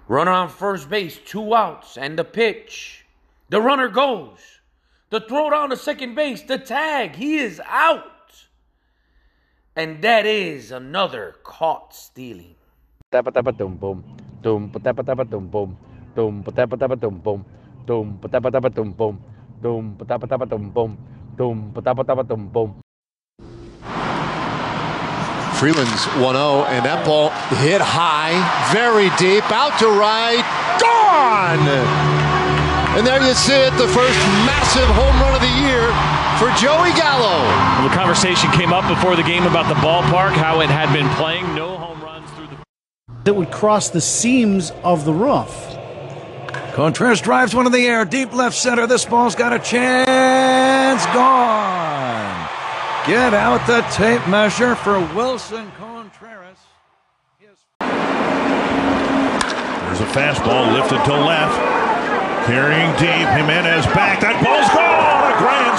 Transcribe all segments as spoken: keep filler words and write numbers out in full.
Runner on first base, two outs, and the pitch. The runner goes. The throw down to second base, the tag, he is out. And that is another caught stealing. Tapatapa-tum boom, tum patapatapa-tum boom, tum patapatapa-tum boom, tum patapatapa-tum boom, tum patapatapa-tum boom, tum patapatapa-tum boom. Freeland's one oh, and that ball hit high, very deep, out to right, gone! And there you see it, the first massive home run of the year for Joey Gallo. Well, the conversation came up before the game about the ballpark, how it had been playing, no home runs through the... That would cross the seams of the roof. Contreras drives one in the air, deep left center. This ball's got a chance. Gone. Get out the tape measure for Wilson Contreras. There's a fastball lifted to left. Carrying deep. Jimenez back. That ball's gone. A grand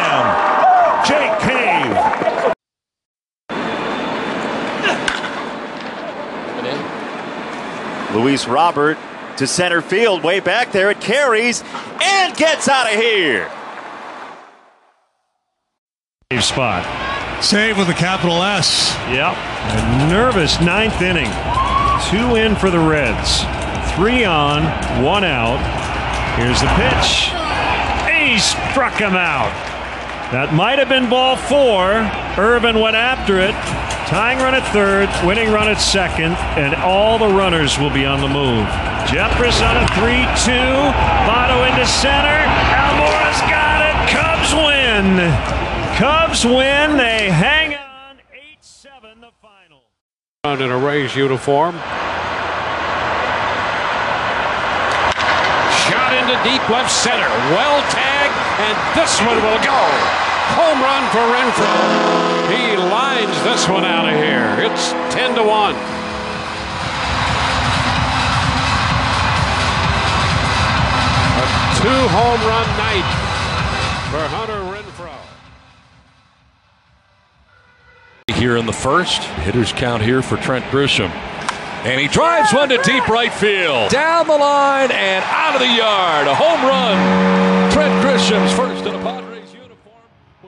slam. Jake Cave. Luis Robert to center field. Way back there. It carries and gets out of here. Spot. Save with a capital S. Yep. A nervous ninth inning. Two in for the Reds. Three on, one out. Here's the pitch. He struck him out. That might have been ball four. Irvin went after it. Tying run at third, winning run at second, and all the runners will be on the move. Jeffress on a three two. Votto into center. Almora's got it. Cubs win. Cubs win. They hang on. eight seven the final. In a Rays uniform. Shot into deep left center. Well tagged, and this one will go. Home run for Renfroe. He lines this one out of here. It's ten to one. A two home run night for Hunter Renfroe. Here in the first, hitters count here for Trent Grisham. And he drives one to deep right field. Down the line and out of the yard. A home run. Trent Grisham's first in a Padres uniform.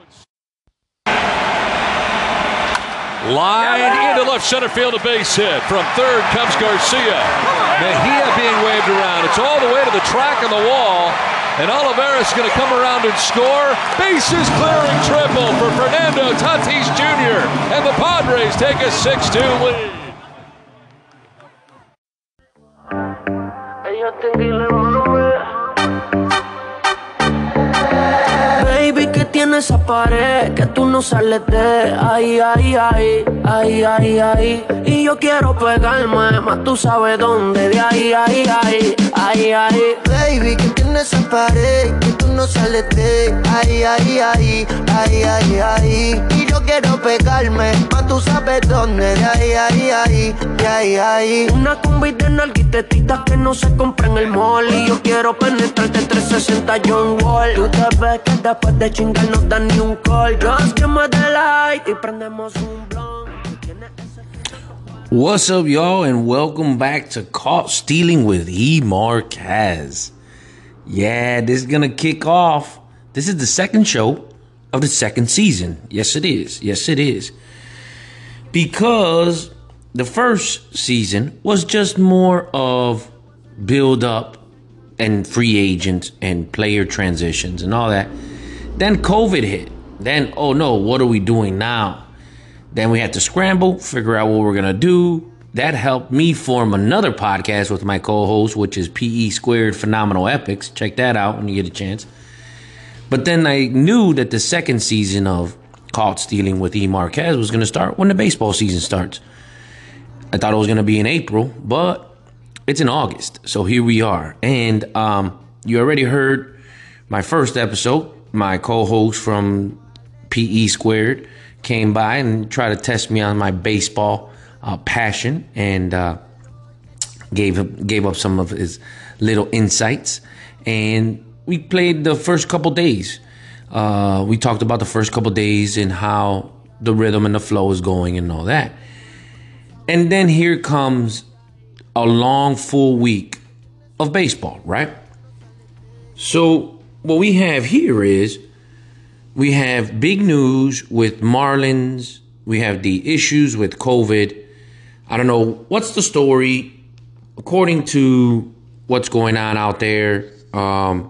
Line into left center field, a base hit. From third comes Garcia. Mejia being waved around. It's all the way to the track on the wall. And Olivares going to come around and score. Bases clearing triple for Fernando Tatis Junior And the Padres take a six two lead. Baby, ¿qué tiene esa pared? Que tú no sales de ahí, ahí, ahí, ahí, ahí, ahí. Y yo quiero pegarme, más tú sabes dónde. De ahí, ahí, ahí, ahí, ahí. Baby, ¿qué tiene esa pared? Que tú no sales de ahí, ahí, ahí, ahí, ahí, ahí. Y yo quiero pegarme, más tú sabes dónde. De ahí, ahí, ahí, de ahí, ahí. Una combi de nalguitetitas que no se compra en el mall. Y yo quiero penetrarte trescientos sesenta John Wall. Tú te ves que después de chingar no dan ni un call. Just give me the light y prendemos un blunt. What's up, y'all, and welcome back to Caught Stealing with E. Marquez. Yeah, this is gonna kick off. This is the second show of the second season. Yes, it is. Yes, it is. Because the first season was just more of build up and free agents and player transitions and all that. Then COVID hit. Then, oh no, what are we doing now? Then we had to scramble, figure out what we're going to do. That helped me form another podcast with my co-host, which is P E Squared Phenomenal Epics. Check that out when you get a chance. But then I knew that the second season of Caught Stealing with E. Marquez was going to start when the baseball season starts. I thought it was going to be in April, but it's in August. So here we are. And um, you already heard my first episode. My co-host from P E Squared came by and tried to test me on my baseball uh, passion and uh, gave gave up some of his little insights. And we played the first couple days. Uh, we talked about the first couple days and how the rhythm and the flow is going and all that. And then here comes a long full week of baseball, right? So what we have here is we have big news with Marlins. We have the issues with COVID. I don't know what's the story. According to what's going on out there, um,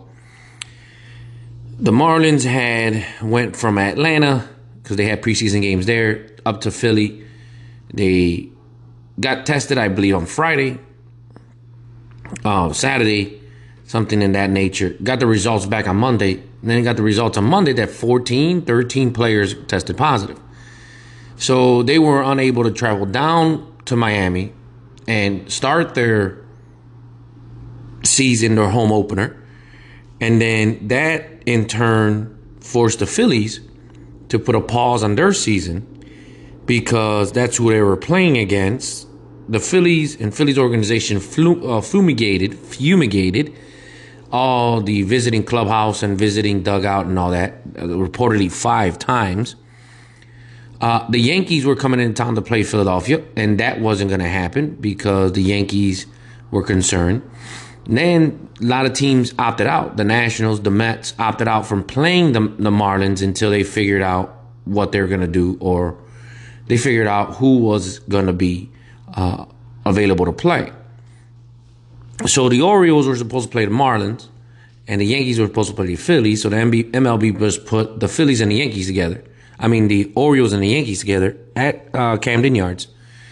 the Marlins had went from Atlanta, because they had preseason games there, up to Philly. They got tested, I believe, on Friday, uh, Saturday, something in that nature. Got the results back on Monday. And then got the results on Monday that fourteen, thirteen players tested positive. So they were unable to travel down to Miami and start their season, their home opener. And then that, in turn, forced the Phillies to put a pause on their season because that's who they were playing against. The Phillies and Phillies organization flu- uh, fumigated, fumigated all the visiting clubhouse and visiting dugout and all that, uh, reportedly five times. Uh, the Yankees were coming in town to play Philadelphia, and that wasn't going to happen because the Yankees were concerned. And then a lot of teams opted out. The Nationals, the Mets opted out from playing the, the Marlins until they figured out what they were going to do, or they figured out who was going to be uh, available to play. So the Orioles were supposed to play the Marlins, and the Yankees were supposed to play the Phillies. So the M L B just put the Phillies and the Yankees together. I mean, the Orioles and the Yankees together at uh, Camden Yards.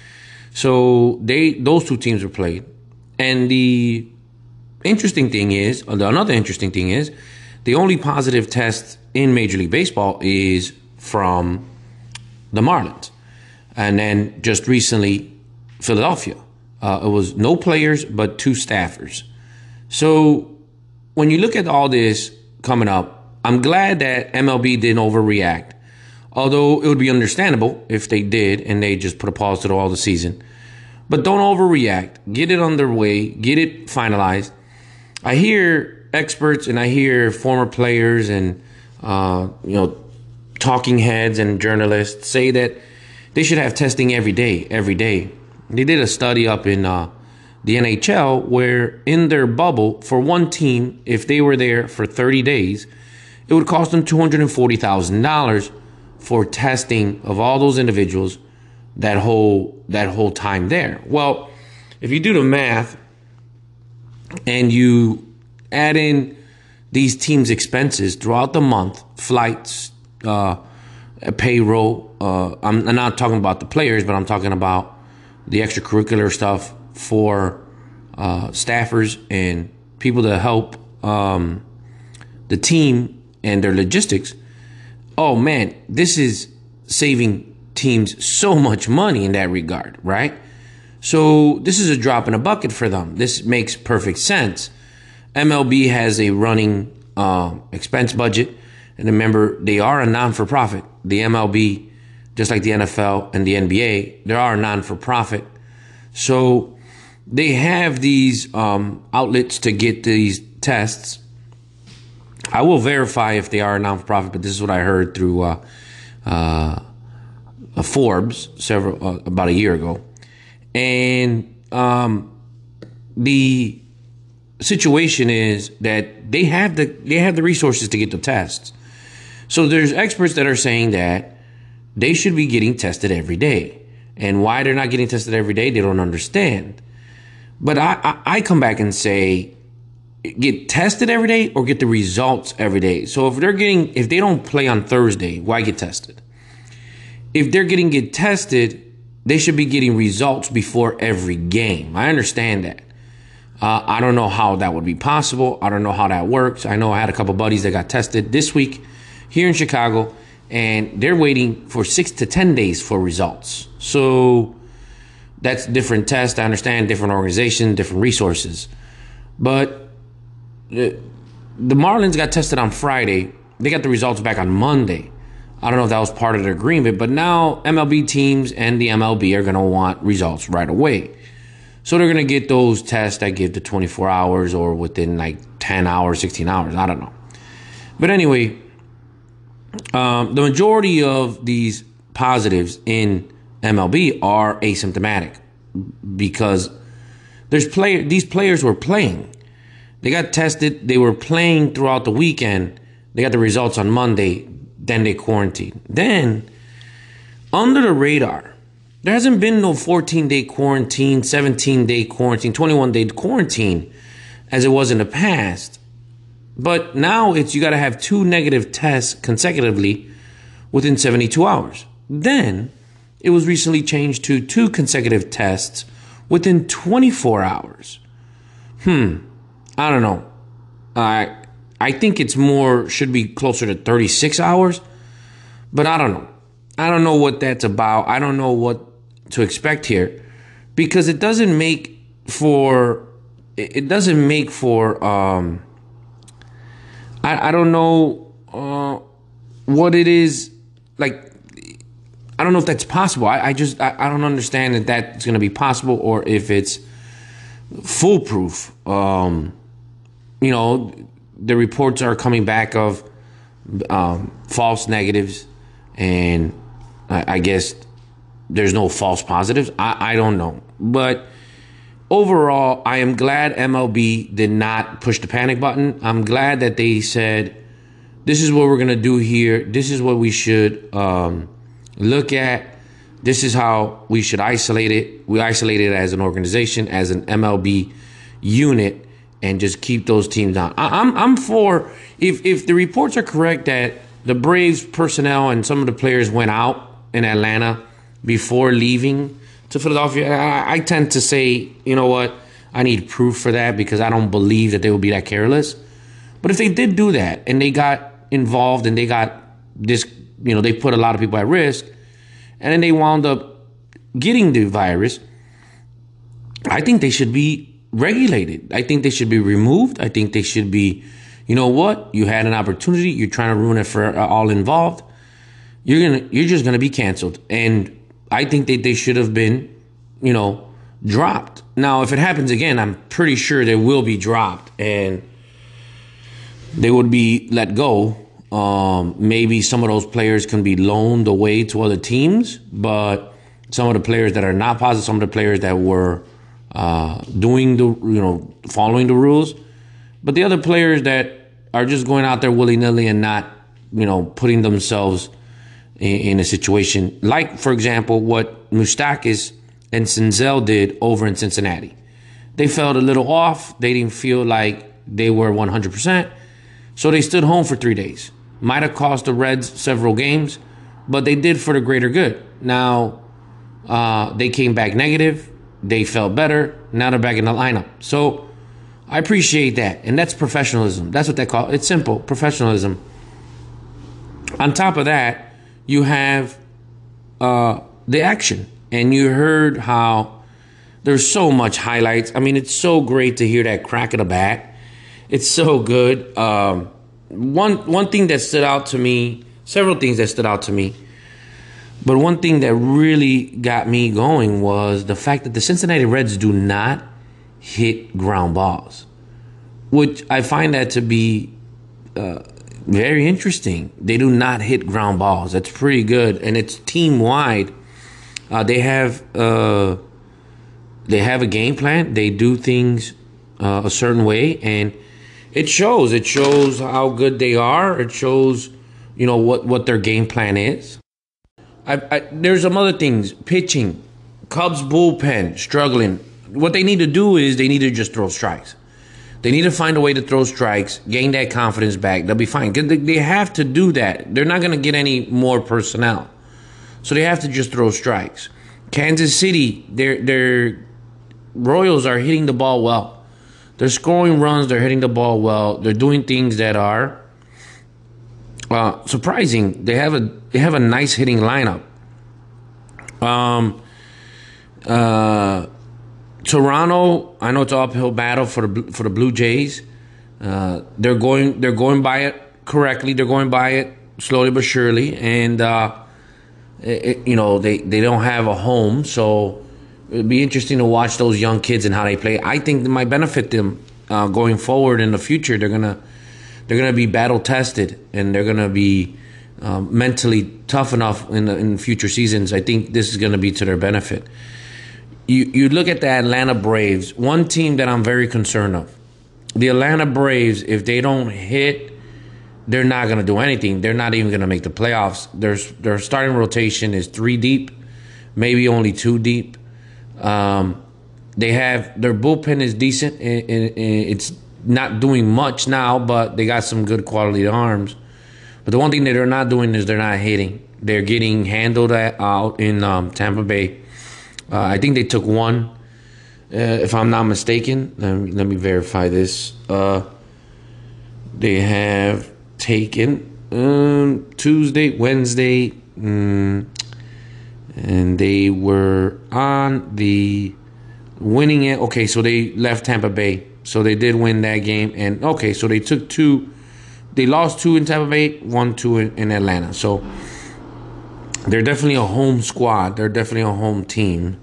So they those two teams were played. And the interesting thing is, another interesting thing is, the only positive test in Major League Baseball is from the Marlins. And then just recently, Philadelphia. Uh, it was no players, but two staffers. So when you look at all this coming up, I'm glad that M L B didn't overreact. Although it would be understandable if they did and they just put a pause to all the season. But don't overreact. Get it underway. Get it finalized. I hear experts and I hear former players and uh, you know talking heads and journalists say that they should have testing every day, every day. They did a study up in uh, the N H L where in their bubble, for one team, if they were there for thirty days, it would cost them two hundred forty thousand dollars for testing of all those individuals that whole that whole time there. Well, if you do the math and you add in these teams' expenses throughout the month, flights, uh, payroll, uh, I'm, I'm not talking about the players, but I'm talking about the extracurricular stuff for uh, staffers and people to help um, the team and their logistics. Oh, man, this is saving teams so much money in that regard, right? So this is a drop in a bucket for them. This makes perfect sense. M L B has a running uh, expense budget. And remember, they are a non-for-profit. The M L B, just like the N F L and the N B A, they are a non-for-profit. So they have these um, outlets to get these tests. I will verify if they are a non-for-profit, but this is what I heard through uh, uh, Forbes several uh, about a year ago. And um, the situation is that they have the they have the resources to get the tests. So there's experts that are saying that they should be getting tested every day. And why they're not getting tested every day, they don't understand. But I, I, I come back and say, get tested every day or get the results every day. So if they're getting, if they don't play on Thursday, why get tested? If they're getting get tested, they should be getting results before every game. I understand that. Uh, I don't know how that would be possible. I don't know how that works. I know I had a couple buddies that got tested this week here in Chicago, and they're waiting for six to ten days for results. So that's different tests. I understand, different organization, different resources. But the, the Marlins got tested on Friday. They got the results back on Monday. I don't know if that was part of the agreement, but now M L B teams and the M L B are going to want results right away. So they're going to get those tests that give the twenty-four hours or within like ten hours, sixteen hours. I don't know. But anyway, um, the majority of these positives in M L B are asymptomatic because There's player. These players were playing. They got tested. They were playing throughout the weekend. They got the results on Monday. Then they quarantined. Then, under the radar, there hasn't been no fourteen-day quarantine, seventeen-day quarantine, twenty-one-day quarantine as it was in the past. But now it's you got to have two negative tests consecutively within seventy-two hours. Then it was recently changed to two consecutive tests within twenty-four hours. Hmm. I don't know. I I think it's more, should be closer to thirty-six hours. But I don't know. I don't know what that's about. I don't know what to expect here. Because it doesn't make for, it doesn't make for, um, I, I don't know uh, what it is, like, I don't know if that's possible. I, I just, I, I don't understand that that's going to be possible or if it's foolproof. Um, you know, the reports are coming back of um, false negatives, and I, I guess there's no false positives. I, I don't know. But overall, I am glad M L B did not push the panic button. I'm glad that they said, this is what we're going to do here. This is what we should um, look at. This is how we should isolate it. We isolate it as an organization, as an M L B unit, and just keep those teams down. I, I'm I'm for, if if the reports are correct that the Braves personnel and some of the players went out in Atlanta before leaving to Philadelphia, I, I tend to say, you know what, I need proof for that because I don't believe that they would be that careless. But if they did do that and they got involved and they got this, you know, they put a lot of people at risk, and then they wound up getting the virus, I think they should be regulated. I think they should be removed. I think they should be, you know what? You had an opportunity. You're trying to ruin it for all involved. You're gonna, you're just gonna be canceled. And I think that they should have been, you know, dropped. Now, if it happens again, I'm pretty sure they will be dropped and they would be let go. Um, maybe some of those players can be loaned away to other teams, but some of the players that are not positive, some of the players that were uh, doing the, you know, following the rules, but the other players that are just going out there willy-nilly and not, you know, putting themselves in, in a situation like, for example, what Moustakas and Senzel did over in Cincinnati. They felt a little off. They didn't feel like they were one hundred percent. So they stood home for three days. Might have cost the Reds several games, but they did for the greater good. Now, uh, they came back negative. They felt better. Now they're back in the lineup. So I appreciate that. And that's professionalism. That's what they call it. It's simple, professionalism. On top of that, you have uh, the action. And you heard how there's so much highlights. I mean, it's so great to hear that crack of the bat. It's so good. Um, one one thing that stood out to me, several things that stood out to me, but one thing that really got me going was the fact that the Cincinnati Reds do not hit ground balls, which I find that to be uh, very interesting. They do not hit ground balls. That's pretty good, and it's team-wide. Uh, they have uh, they have a game plan. They do things uh, a certain way, and it shows. It shows how good they are. It shows, you know, what, what their game plan is. I, I, there's some other things. Pitching, Cubs bullpen struggling. What they need to do is they need to just throw strikes. They need to find a way to throw strikes, gain that confidence back. They'll be fine. They have to do that. They're not going to get any more personnel. So they have to just throw strikes. Kansas City, their their Royals are hitting the ball well. They're scoring runs. They're hitting the ball well. They're doing things that are uh, surprising. They have a they have a nice hitting lineup. Um, uh, Toronto, I know it's an uphill battle for the for the Blue Jays. Uh, they're going they're going by it correctly. They're going by it slowly but surely, and uh, it, you know they, they don't have a home, so it'd be interesting to watch those young kids and how they play. I think it might benefit them uh, going forward in the future. They're gonna they're gonna be battle tested, and they're gonna be um, mentally tough enough in the, in future seasons. I think this is gonna be to their benefit. you, you look at the Atlanta Braves, one team that I'm very concerned of. The Atlanta Braves, if they don't hit, they're not going to do anything. They're not even going to make the playoffs. Their, their starting rotation is three deep, maybe only two deep. Um, they have their bullpen is decent. And, and, and it's not doing much now, but they got some good quality arms. But the one thing that they're not doing is they're not hitting. They're getting handled at, out in um, Tampa Bay. Uh, I think they took one, uh, if I'm not mistaken. Let me, let me verify this. Uh, they have taken um, Tuesday, Wednesday, um, and they were on the winning it. Okay, so they left Tampa Bay. So they did win that game. And, okay, so they took two. They lost two in Tampa Bay, won two in, in Atlanta. So they're definitely a home squad. They're definitely a home team.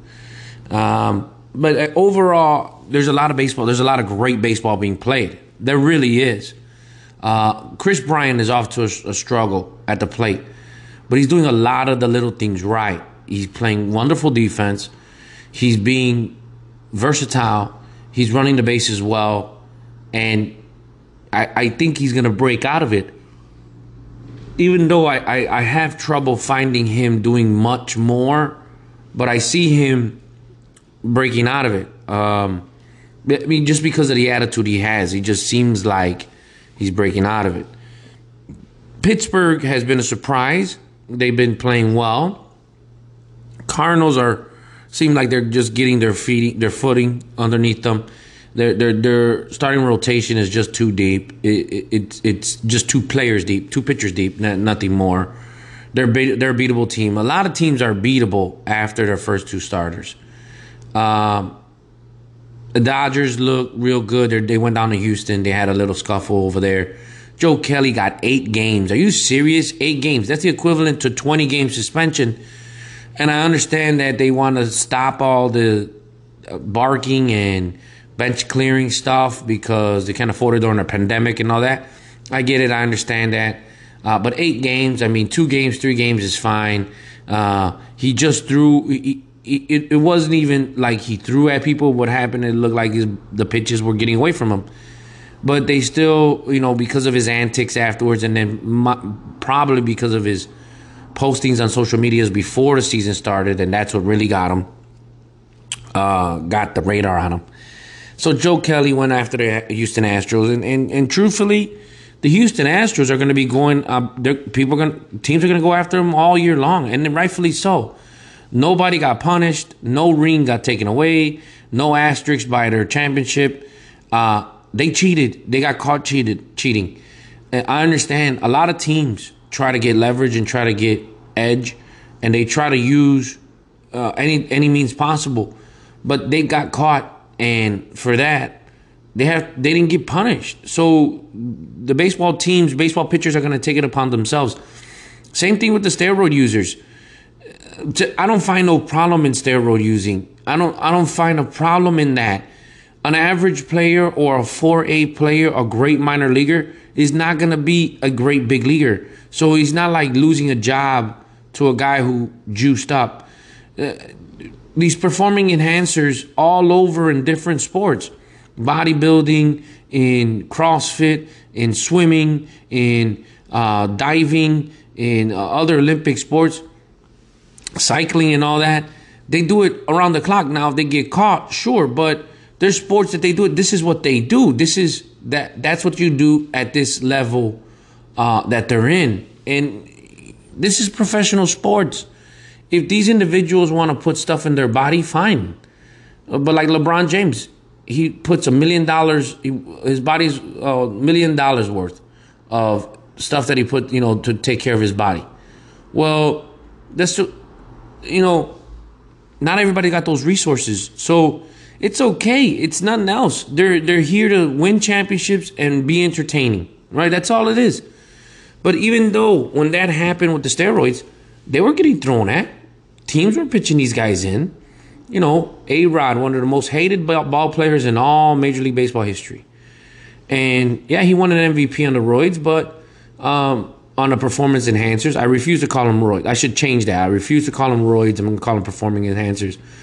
Um, but overall, there's a lot of baseball. There's a lot of great baseball being played. There really is. Uh, Chris Bryant is off to a, a struggle at the plate. But he's doing a lot of the little things right. He's playing wonderful defense. He's being versatile. He's running the bases well. And I, I think he's going to break out of it. Even though I, I, I have trouble finding him doing much more, but I see him breaking out of it. Um, I mean, just because of the attitude he has, he just seems like he's breaking out of it. Pittsburgh has been a surprise. They've been playing well. Cardinals are seem like they're just getting their feet, their footing underneath them. Their their their starting rotation is just too deep. It, it, it's it's just two players deep, two pitchers deep, not, nothing more. They're beat, they're a beatable team. A lot of teams are beatable after their first two starters. Um, the Dodgers look real good. They're, they went down to Houston. They had a little scuffle over there. Joe Kelly got eight games. Are you serious? Eight games. That's the equivalent to twenty game suspension. And I understand that they want to stop all the barking and bench clearing stuff because they can't afford it during a pandemic and all that. I get it. I understand that. Uh, but eight games, I mean, two games, three games is fine. Uh, he just threw. He, he, it, it wasn't even like he threw at people. What happened, it looked like his, the pitches were getting away from him. But they still, you know, because of his antics afterwards, and then my, probably because of his postings on social medias before the season started, and that's what really got him, uh, got the radar on him. So Joe Kelly went after the Houston Astros, and, and, and truthfully, the Houston Astros are going to be going. Uh, people are going. Teams are going to go after them all year long, and rightfully so. Nobody got punished. No ring got taken away. No asterisk by their championship. Uh, they cheated. They got caught cheated cheating. And I understand a lot of teams try to get leverage and try to get edge, and they try to use uh, any any means possible, but they got caught, and for that, they have they didn't get punished. So the baseball teams, baseball pitchers are going to take it upon themselves. Same thing with the steroid users. I don't find no problem in steroid using. I don't I don't find a problem in that. An average player or a four A player, a great minor leaguer, is not going to be a great big leaguer. So he's not like losing a job to a guy who juiced up. Uh, these performing enhancers all over in different sports. Bodybuilding, in CrossFit, in swimming, in uh, diving, in uh, other Olympic sports, cycling and all that. They do it around the clock. Now, if they get caught, sure, but there's sports that they do it. This is what they do. This is that. That's what you do at this level uh, that they're in. And this is professional sports. If these individuals want to put stuff in their body, fine. But like LeBron James, he puts a million dollars, his body's a million dollars worth of stuff that he put, you know, to take care of his body. Well, that's, you know, not everybody got those resources. So it's okay. It's nothing else. They're they're here to win championships and be entertaining, right? That's all it is. But even though when that happened with the steroids, they were getting thrown at. Teams were pitching these guys in. You know, A-Rod, one of the most hated ball players in all Major League Baseball history. And, yeah, he won an M V P on the roids, but um, on the performance enhancers, I refuse to call them roids. I should change that. I refuse to call them roids. I'm going to call them performing enhancers.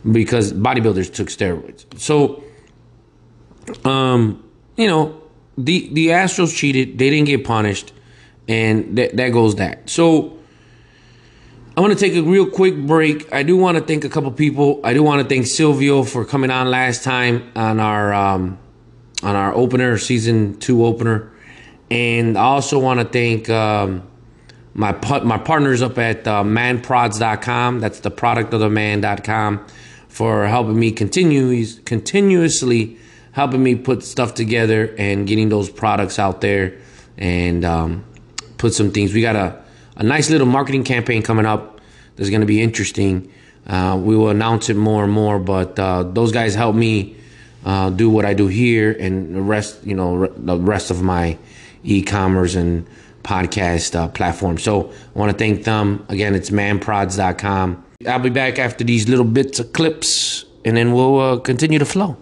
because bodybuilders took steroids. So, um, you know, the the Astros cheated. They didn't get punished, and that that goes that. So, I want to take a real quick break. I do want to thank a couple people. I do want to thank Silvio for coming on last time on our um, on our opener, season two opener, and I also want to thank um, my my partners up at uh, man prods dot com. That's the product of the man dot com for helping me continue continuously helping me put stuff together and getting those products out there and um, put some things. We got a, a nice little marketing campaign coming up that's going to be interesting. Uh, we will announce it more and more, but uh, those guys help me uh, do what I do here and the rest, you know, re- the rest of my e-commerce and podcast uh, platform. So I want to thank them. Again, it's man prods dot com. I'll be back after these little bits of clips, and then we'll uh, continue to flow.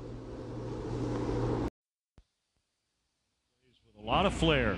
A lot of flair.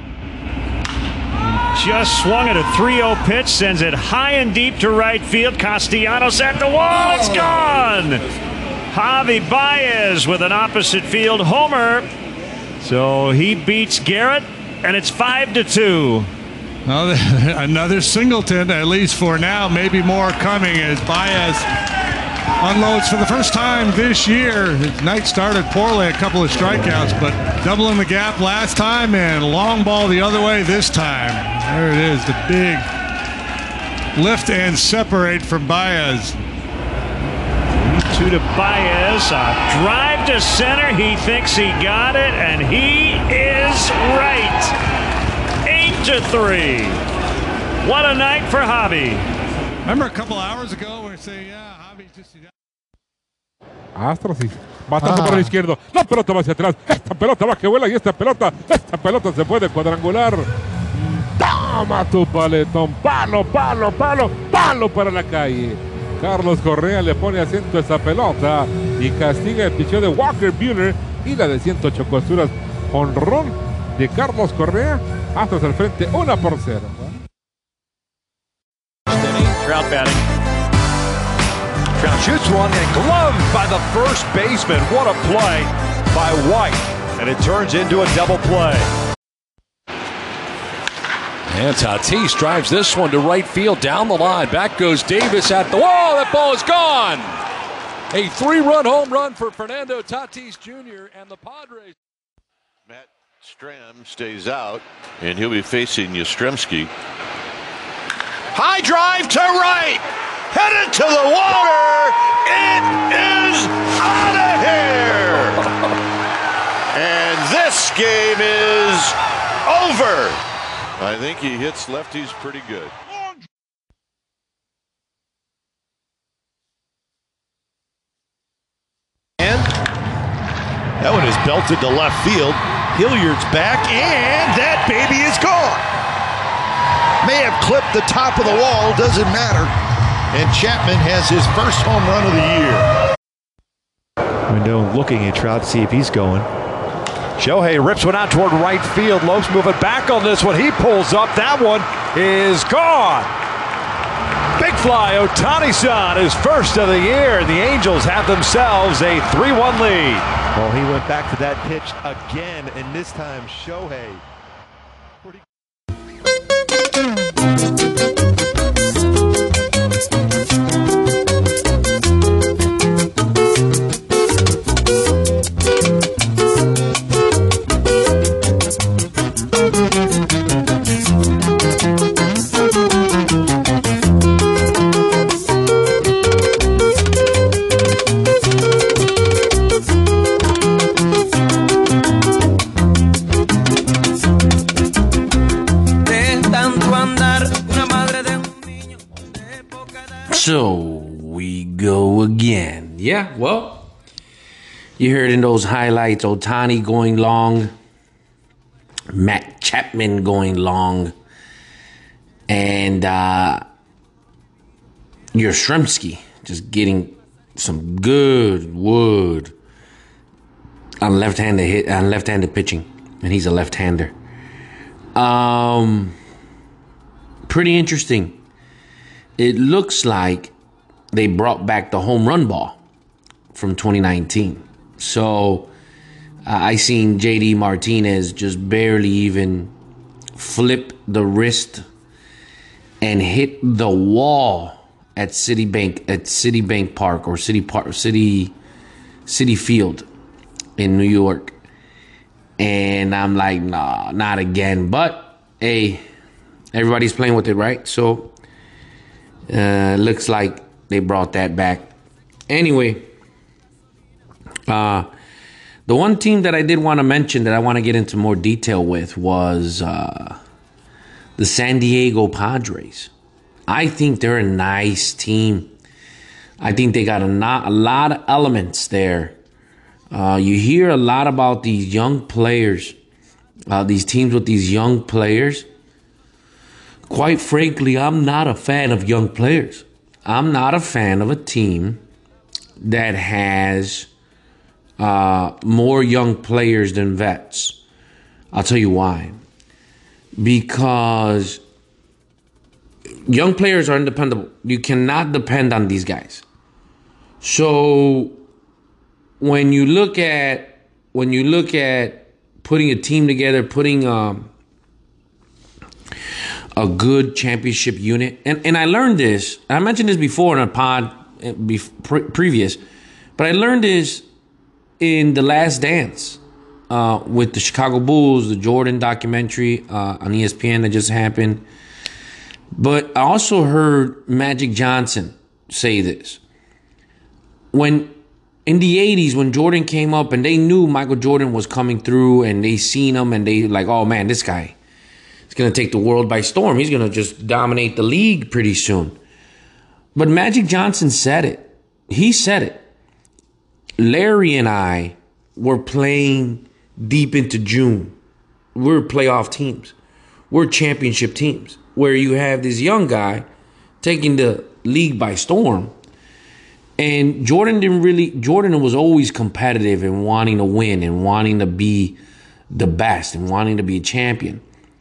Just swung at a three oh pitch, sends it high and deep to right field. Castellanos at the wall, it's gone! Javi Baez with an opposite field homer. So he beats Garrett, and it's five to two. Well, another singleton, at least for now. Maybe more coming as Baez unloads for the first time this year. His night started poorly, a couple of strikeouts, but doubling the gap last time and long ball the other way this time. There it is, the big lift and separate from Baez. Two to Baez, a drive to center. He thinks he got it, and he is right. Eight to three. What a night for Javi. Remember a couple hours ago we were saying, yeah, Javi just... Astros matando por el izquierdo. La pelota va hacia atrás. Esta pelota va que vuela y esta pelota, esta pelota se puede cuadrangular. Toma tu paletón. Palo, palo, palo, palo para la calle. Carlos Correa le pone acento a esa pelota y castiga el picheo de Walker Buehler y la de ciento ocho costuras. Honrón de Carlos Correa. Astros al frente, una por cero. Trout batting. Trout shoots one and gloved by the first baseman. What a play by White. And it turns into a double play. And Tatis drives this one to right field down the line. Back goes Davis at the wall. That ball is gone. A three-run home run for Fernando Tatis Junior and the Padres. Matt Strahm stays out, and he'll be facing Yastrzemski. High drive to right, headed to the water. It is out of here, and this game is over. I think he hits lefties pretty good. And that one is belted to left field. Hilliard's back, and that baby is gone. May have clipped the top of the wall, doesn't matter. And Chapman has his first home run of the year. Window looking at Trout to see if he's going. Shohei rips one out toward right field. Lopes moving back on this one. He pulls up. That one is gone. Big fly. Ohtani-san is first of the year. The Angels have themselves a three one lead. Well, he went back to that pitch again, and this time Shohei. Pretty So we go again. Yeah, well, you heard in those highlights, Ohtani going long, Matt Chapman going long, and uh, Yastrzemski just getting some good wood on left-handed hit on left-handed pitching, and he's a left-hander. Um, pretty interesting. It looks like they brought back the home run ball from twenty nineteen. So uh, I seen J D Martinez just barely even flip the wrist and hit the wall at Citibank at Citibank Park or City Park City City Field in New York. And I'm like, nah, not again. But hey, everybody's playing with it, right? So uh looks like they brought that back. Anyway, uh the one team that I did want to mention that I want to get into more detail with was uh the San Diego Padres. I think they're a nice team. I think they got a, not, a lot of elements there. Uh, you hear a lot about these young players, uh, these teams with these young players. Quite frankly, I'm not a fan of young players. I'm not a fan of a team that has uh, more young players than vets. I'll tell you why. Because young players are independent. You cannot depend on these guys. So when you look at when you look at putting a team together, putting um, a good championship unit, and, and I learned this. I mentioned this before in a pod pre- previous, but I learned this in The Last Dance. Uh, with the Chicago Bulls, the Jordan documentary uh, on E S P N that just happened. But I also heard Magic Johnson say this. When in the eighties, when Jordan came up and they knew Michael Jordan was coming through and they seen him and they like, oh man, this guy is going to take the world by storm. He's going to just dominate the league pretty soon. But Magic Johnson said it. He said it. Larry and I were playing deep into June. We're playoff teams. We're championship teams where you have this young guy taking the league by storm. And Jordan didn't really, Jordan was always competitive and wanting to win and wanting to be the best and wanting to be a champion.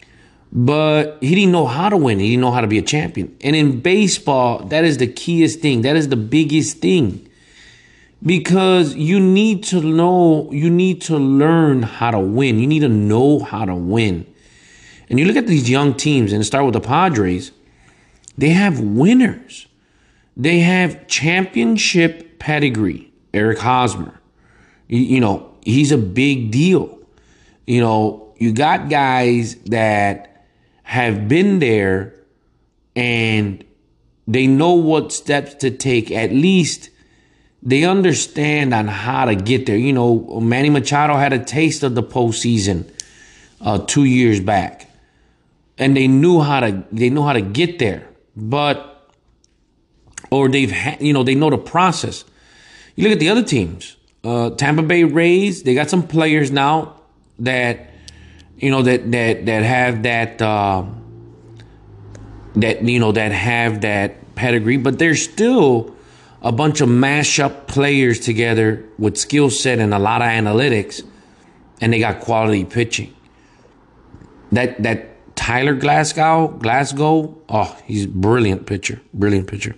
But he didn't know how to win. He didn't know how to be a champion. And in baseball, that is the keyest thing. That is the biggest thing. Because you need to know, you need to learn how to win. You need to know how to win. And you look at these young teams, and start with the Padres, they have winners. They have championship pedigree. Eric Hosmer, you, you know, he's a big deal. You know, you got guys that have been there and they know what steps to take. At least they understand on how to get there. You know, Manny Machado had a taste of the postseason uh, two years back, and they knew how to they knew how to get there. But or they've had, you know, they know the process. You look at the other teams, uh, Tampa Bay Rays. They got some players now that you know that that that have that uh, that you know that have that pedigree, but they're still a bunch of mash-up players together with skill set and a lot of analytics, and they got quality pitching. That that Tyler Glasgow, Glasgow, oh, he's a brilliant pitcher, brilliant pitcher.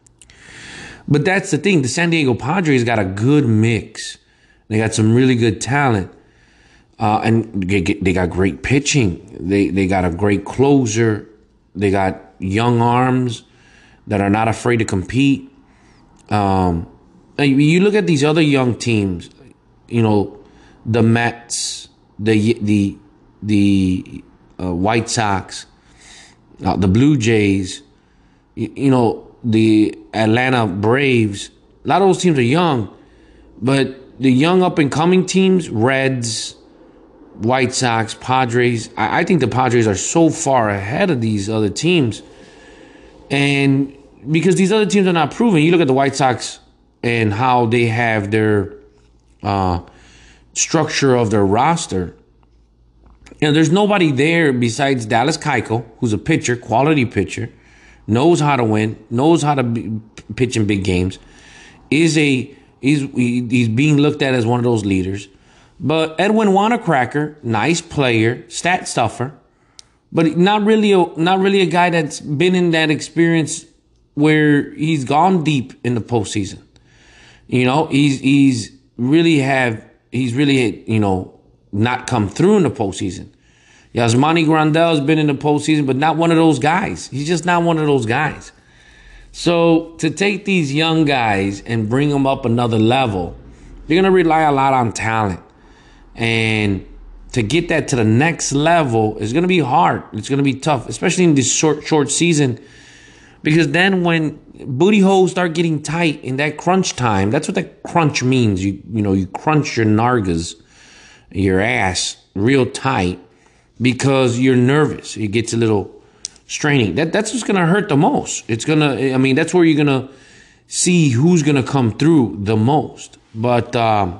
But that's the thing. The San Diego Padres got a good mix. They got some really good talent, uh, and they, they got great pitching. They they got a great closer. They got young arms that are not afraid to compete. Um, you look at these other young teams, you know, the Mets, the the the uh, White Sox, uh, the Blue Jays, you, you know, the Atlanta Braves. A lot of those teams are young, but the young up and coming teams, Reds, White Sox, Padres, I, I think the Padres are so far ahead of these other teams. And because these other teams are not proven. You look at the White Sox and how they have their uh, structure of their roster. You know, there's nobody there besides Dallas Keuchel, who's a pitcher, quality pitcher, knows how to win, knows how to be, pitch in big games, is a he's he's being looked at as one of those leaders. But Edwin Wanacracker, nice player, stat stuffer, but not really a, not really a guy that's been in that experience where he's gone deep in the postseason. You know, he's he's really have he's really you know not come through in the postseason. Yasmani Grandel's been in the postseason, but not one of those guys. He's just not one of those guys. So to take these young guys and bring them up another level, you're going to rely a lot on talent. And to get that to the next level is going to be hard. It's going to be tough, especially in this short, short season. Because then when booty holes start getting tight in that crunch time, that's what that crunch means. You you know, you crunch your nargas, your ass real tight because you're nervous. It gets a little straining. That that's what's gonna hurt the most. It's gonna. I mean, that's where you're gonna see who's gonna come through the most. But um,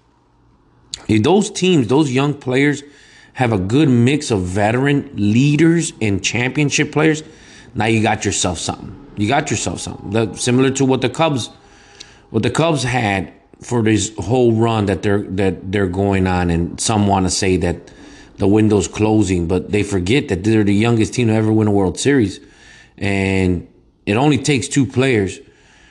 if those teams, those young players, have a good mix of veteran leaders and championship players, now you got yourself something. You got yourself something. That, similar to what the Cubs, what the Cubs had for this whole run that they're that they're going on, and some want to say that the window's closing, but they forget that they're the youngest team to ever win a World Series. And it only takes two players.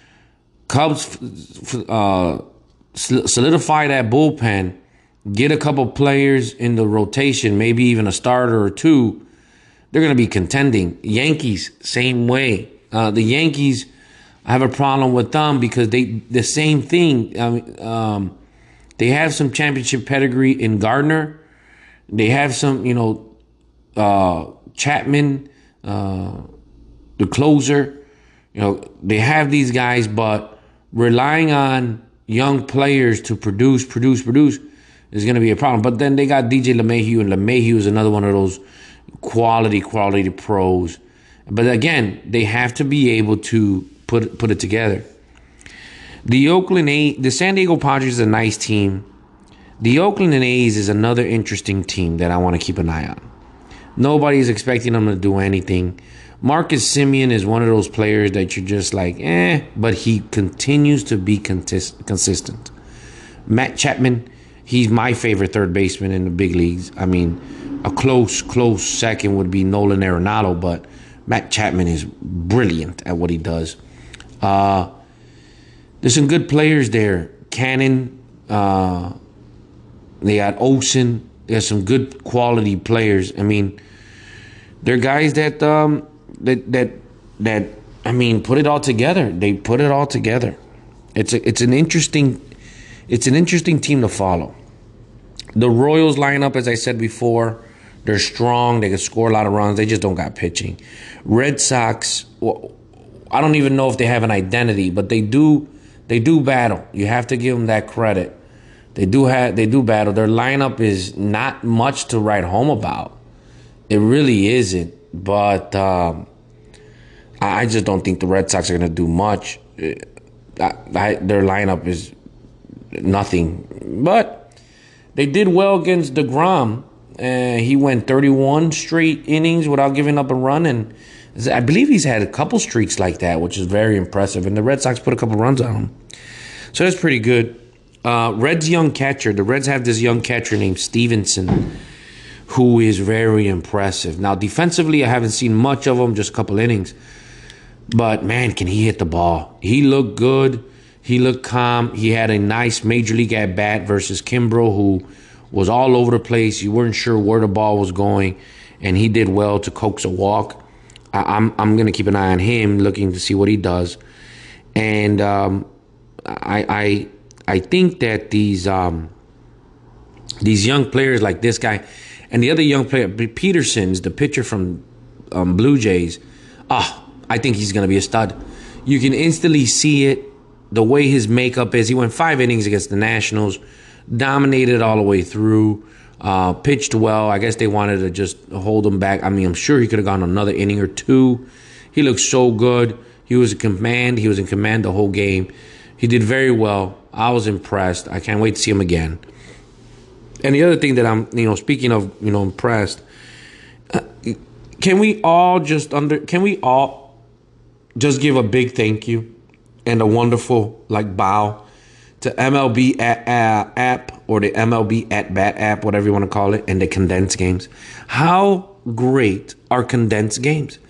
Cubs uh, solidify that bullpen, get a couple players in the rotation, maybe even a starter or two, they're going to be contending. Yankees, same way. Uh, the Yankees, I have a problem with them because they the same thing. I mean, um, they have some championship pedigree in Gardner. They have some, you know, uh, Chapman, uh, the closer. You know, they have these guys, but relying on young players to produce, produce, produce is going to be a problem. But then they got D J LeMahieu, and LeMahieu is another one of those quality, quality pros. But again, they have to be able to put put it together. The Oakland A, the San Diego Padres is a nice team. The Oakland A's is another interesting team that I want to keep an eye on. Nobody's expecting them to do anything. Marcus Semien is one of those players that you're just like, eh, but he continues to be contis- consistent. Matt Chapman, he's my favorite third baseman in the big leagues. I mean, a close, close second would be Nolan Arenado, but Matt Chapman is brilliant at what he does. Uh, there's some good players there. Cannon, uh, they got Olsen. There's some good quality players. I mean, they're guys that um, that that that I mean, put it all together. They put it all together. It's a, it's an interesting it's an interesting team to follow. The Royals lineup, as I said before, they're strong. They can score a lot of runs. They just don't got pitching. Red Sox, well, I don't even know if they have an identity, but they do they do battle. You have to give them that credit. They do have they do battle. Their lineup is not much to write home about. It really isn't. But um, I just don't think the Red Sox are going to do much. I, I, their lineup is nothing. But they did well against DeGrom. Uh, he went thirty-one straight innings without giving up a run. And I believe he's had a couple streaks like that, which is very impressive. And the Red Sox put a couple runs on him. So that's pretty good. Uh, Reds' young catcher. The Reds have this young catcher named Stevenson, who is very impressive. Now, defensively, I haven't seen much of him, just a couple innings. But, man, can he hit the ball? He looked good. He looked calm. He had a nice major league at-bat versus Kimbrel, who was all over the place. You weren't sure where the ball was going, and he did well to coax a walk. I, I'm I'm going to keep an eye on him, looking to see what he does. And um, I, I I think that these um, these young players like this guy and the other young player, Peterson's, the pitcher from um, Blue Jays, ah, oh, I think he's going to be a stud. You can instantly see it, the way his makeup is. He went five innings against the Nationals, dominated all the way through, uh, pitched well. I guess they wanted to just hold him back. I mean, I'm sure he could have gone another inning or two. He looked so good. He was in command. He was in command the whole game. He did very well. I was impressed. I can't wait to see him again. And the other thing that I'm, you know, speaking of, you know, impressed, uh, can we all just under, can we all just give a big thank you and a wonderful, like, bow to M L B at, uh, app or the M L B at bat app, whatever you want to call it, and the condensed games. How great are condensed games?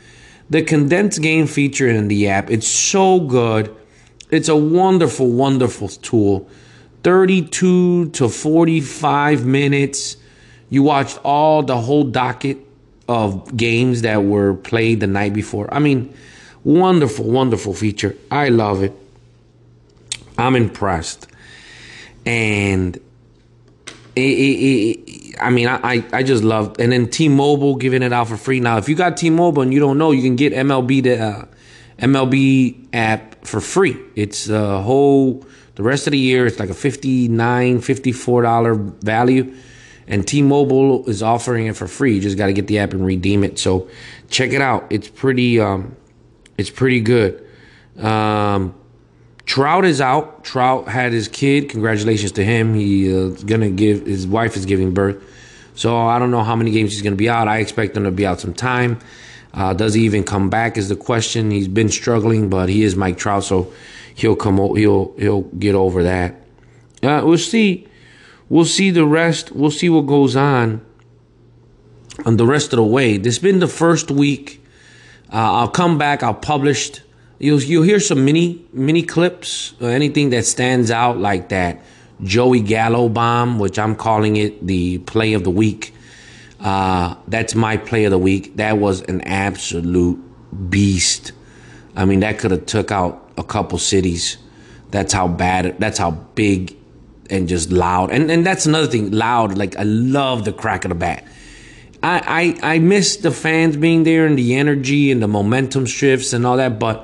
the condensed game feature in the app, it's so good. It's a wonderful, wonderful tool. thirty-two to forty-five minutes. You watched all the whole docket of games that were played the night before. I mean, wonderful, wonderful feature. I love it. I'm impressed. And it, it, it, I mean, I, I just love. And then T-Mobile giving it out for free. Now, if you got T-Mobile and you don't know, you can get M L B the uh, M L B app for free. It's a whole the rest of the year. It's like a fifty-nine dollars, fifty-four dollars value. And T-Mobile is offering it for free. You just got to get the app and redeem it. So check it out. It's pretty um, it's pretty good. Um, Trout is out. Trout had his kid. Congratulations to him. He uh, is going to give, his wife is giving birth. So I don't know how many games he's going to be out. I expect him to be out some time. Uh, does he even come back is the question. He's been struggling, but he is Mike Trout, so he'll come. He'll he'll get over that. Uh, we'll see. We'll see the rest. We'll see what goes on on the rest of the way. This has been the first week. Uh, I'll come back. I'll publish. You'll you'll hear some mini mini clips or anything that stands out like that Joey Gallo bomb, which I'm calling it the play of the week. Uh, that's my play of the week. That was an absolute beast. I mean, that could have took out a couple cities. That's how bad. That's how big. And just loud. And and that's another thing, loud. Like, I love the crack of the bat. I, I, I miss the fans being there and the energy and the momentum shifts and all that. But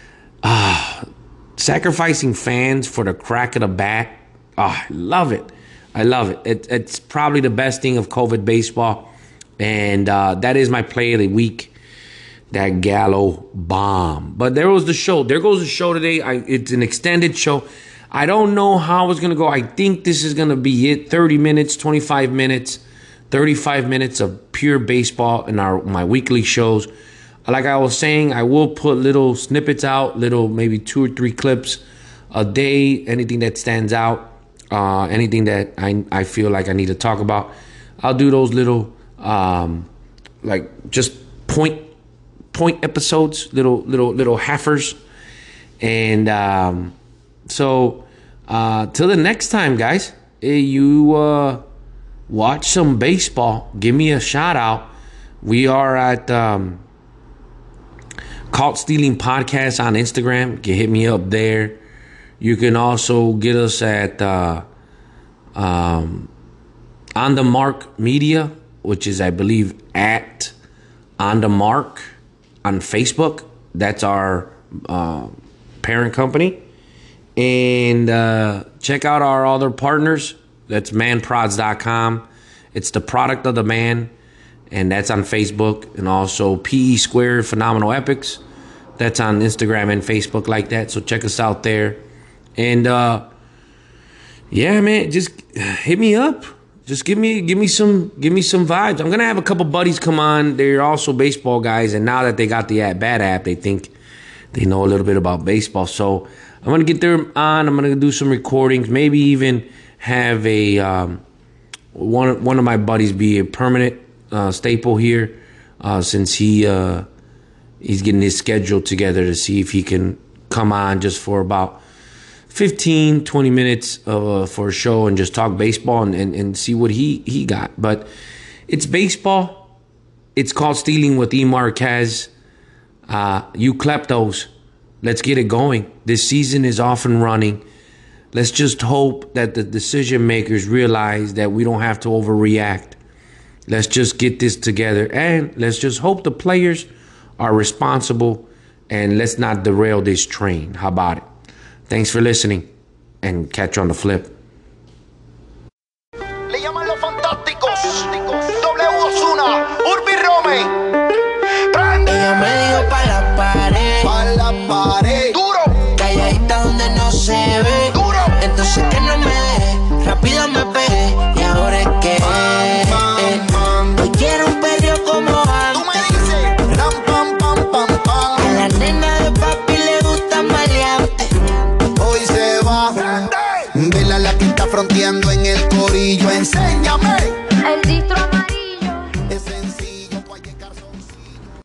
uh, sacrificing fans for the crack of the bat, oh, I love it. I love it. it. It's probably the best thing of COVID baseball. And uh, that is my play of the week, that Gallo bomb. But there was the show. There goes the show today. I, it's an extended show. I don't know how it's going to go. I think this is going to be it. thirty minutes, twenty-five minutes, thirty-five minutes of pure baseball in our my weekly shows. Like I was saying, I will put little snippets out, little maybe two or three clips a day, anything that stands out, uh, anything that I, I feel like I need to talk about. I'll do those little, um, like just point point episodes, little, little, little halfers. And... Um, So, uh, till the next time, guys, you uh, watch some baseball. Give me a shout out. We are at um, Caught Stealing Podcast on Instagram. You can hit me up there. You can also get us at uh, um, On The Mark Media, which is, I believe, at On The Mark on Facebook. That's our uh, parent company. And uh, check out our other partners. That's man prods dot com. It's the product of the man. And that's on Facebook. And also P E Squared Phenomenal Epics. That's on Instagram and Facebook like that. So check us out there. And uh, yeah, man, just hit me up. Just give me give me some give me some vibes. I'm gonna have a couple buddies come on. They're also baseball guys. And now that they got the At Bat app, they think they know a little bit about baseball. So I'm going to get them on. I'm going to do some recordings. Maybe even have a um, one one of my buddies be a permanent uh, staple here uh, since he uh, he's getting his schedule together to see if he can come on just for about fifteen, twenty minutes uh, for a show and just talk baseball and, and, and see what he, he got. But it's baseball. It's called Stealing with E. Marquez. Uh, you kleptos. Let's get it going. This season is off and running. Let's just hope that the decision makers realize that we don't have to overreact. Let's just get this together. And let's just hope the players are responsible. And let's not derail this train. How about it? Thanks for listening. And catch you on the flip. Le llaman los fantásticos. W Ozuna, Urbi Rome. Ella me dio pa' la pared, pa' la pared, duro, calladita donde no se ve, duro, entonces que no me deje, rápido me pegué, y ahora es que pam, pam, hoy quiero un perreo como antes, tú me dices, ram, pam, pam, pam, pam, a la nena de papi le gusta maleante, hoy se va, vela la que está fronteando en el corillo,